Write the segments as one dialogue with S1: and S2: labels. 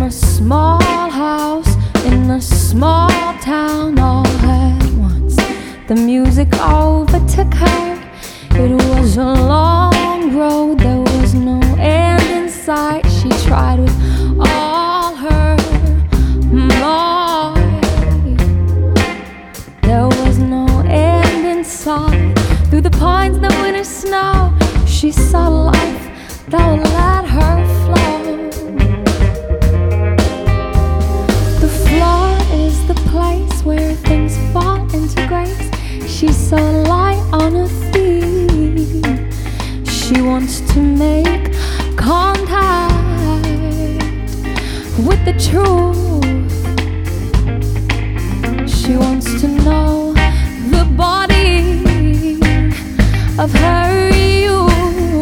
S1: a small house in a small town. All at once the music overtook her. It was a long road, there was no end in sight. She tried with all her might. There was no end in sight. Through the pines, the winter snow, she saw life that would let her flow. The floor is the place where things fall into grace. She saw light on her feet. She wants to make contact with the truth. She wants to know the body of her youth.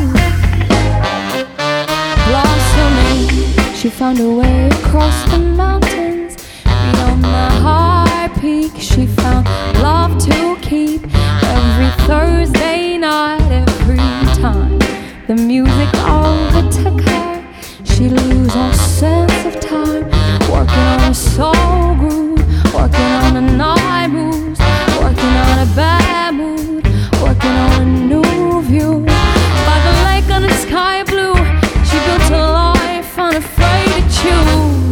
S1: Blossoming, she found her way across the mountains. Beyond the high peak, she found love to keep. Every Thursday night, every time the music overtook her, she'd lose all sense of time. Working on a soul groove, working on a night moves, working on a bad mood, working on a new view. By the lake on the sky blue, she built a life unafraid to choose.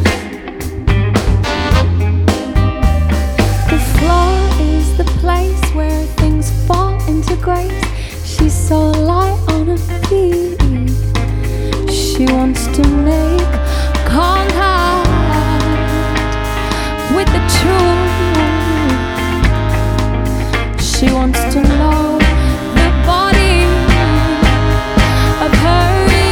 S1: The floor is the place where things fall into grace. She saw light on her feet. She wants to make contact with the truth. She wants to know the body of her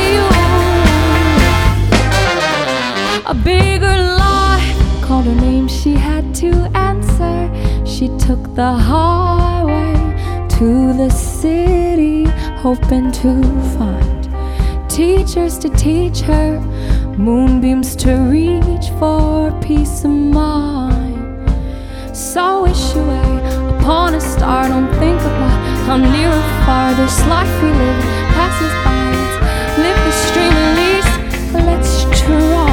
S1: youth. A bigger lie called her name, she had to answer. She took the highway to the city, hoping to find teachers to teach her, moonbeams to reach for peace of mind. So wish away upon a star, don't think about how near or far this life we live passes by. Let's live the stream at least, let's try.